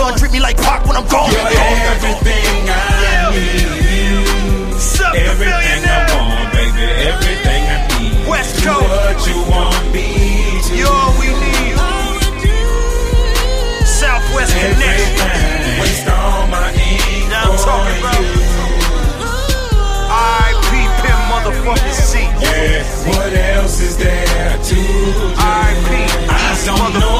gun, treat me like Pac when I'm gone. You're everything I need. Everything I want, baby. Everything I need. West Coast. What you want me to. You're all we need. Southwest Connection. Waste all my ink. Now I'm talking about R.I.P. Pimp motherfucking C. Yeah, what else is there to do? R.I.P. I don't know